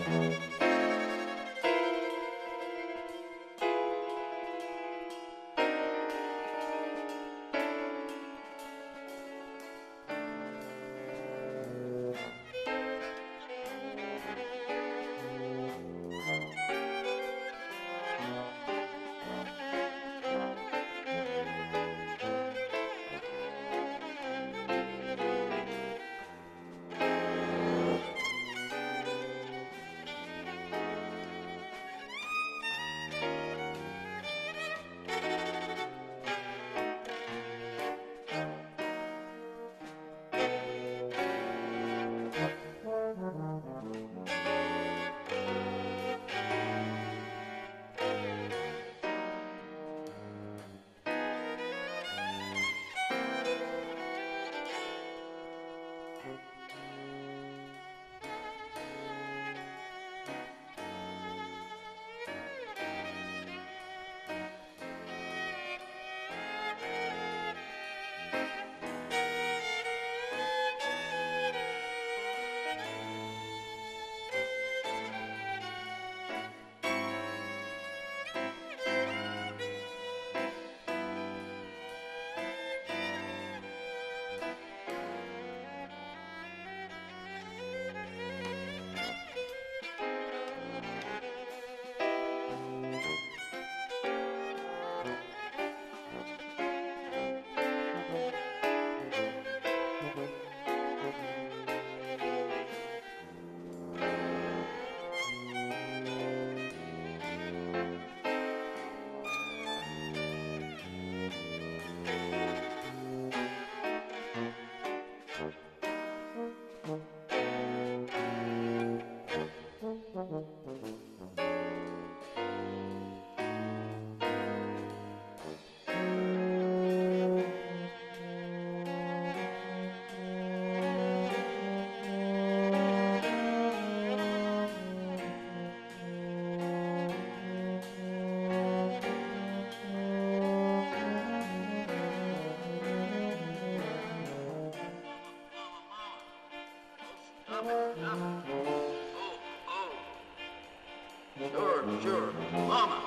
Sure. Mama.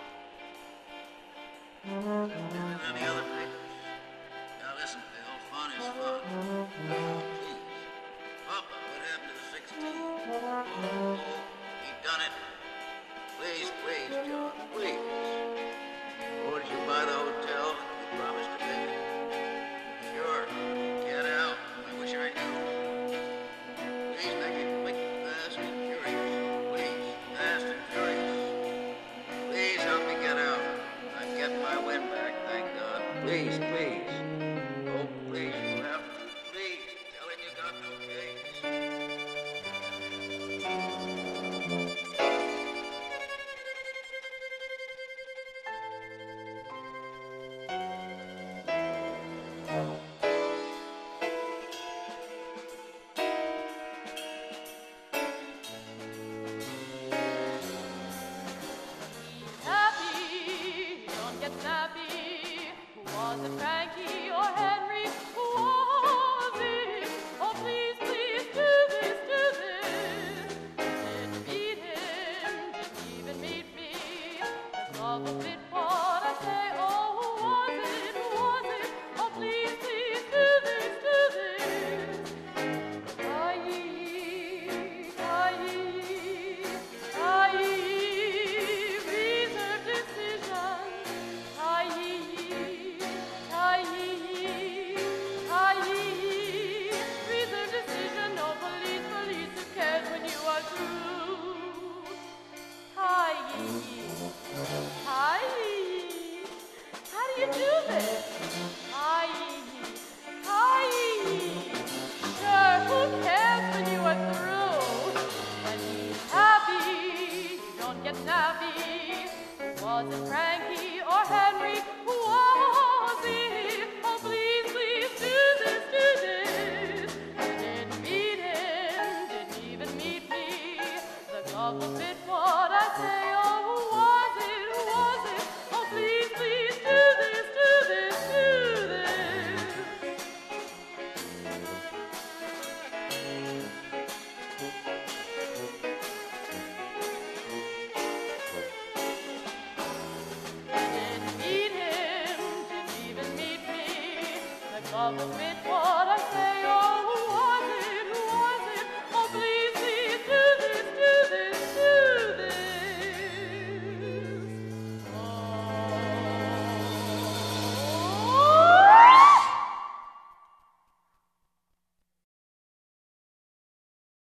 And the other papers. Now listen, Bill, fun is fun. Please. Up, what happened to the 16? Oh, he done it. Please, John, please. Oh, did you buy the hotel? You promised to make it. Sure. Get out. I wish I knew. Please make it quick, fast, and furious. Please, fast and furious. Please help me get out. I'm getting my wind back, thank God. Please. Oh, please, you'll have to. Please, tell him you got no case. Happy, don't get snappy. Was it Frankie or Henry? Was it? Oh, please, do this. Didn't meet him, didn't even meet me. That's love a bit what I say. Oh, was it? Oh, please, do this. Reserved decision. Reserved decision. No police who cares when you are through. How do you do this? Sure, who cares when you are through? When he's happy, don't get snappy. Was it Frankie or Henry? Was it? Oh, please, do this. Didn't meet him, didn't even meet me. The glove will fit what I say. Oh, was it? Oh, please, do this. of which